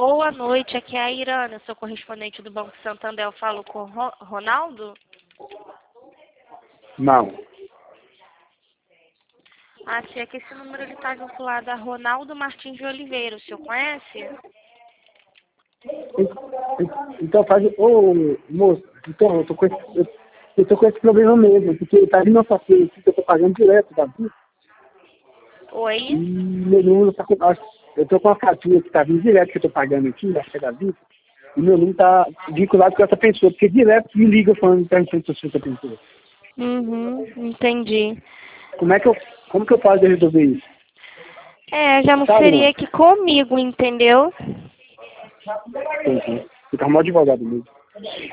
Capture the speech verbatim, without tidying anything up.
Boa noite, aqui é a Irana, sou correspondente do Banco Santander. Eu falo com o Ro- Ronaldo? Não. Ah, sim, é que esse número está vinculado a Ronaldo Martins de Oliveira. O senhor conhece? En- en- Então faz. Ô, moço, então eu tô com esse, eu, eu tô com esse problema mesmo, porque tá vindo uma fatura aqui que eu tô pagando direto, tá vendo? E Oi? meu número tá com. acho- Eu tô com uma fatura que tá vindo direto que eu tô pagando aqui, acho que é da Visa, e meu número tá vinculado com essa pessoa, porque direto me liga falando perguntando se eu sou essa pessoa. Uhum, entendi. Como é que eu. Como que eu posso resolver isso? É, já não Sabe, seria não? aqui comigo, entendeu? Entendi. Fica mal advogado mesmo.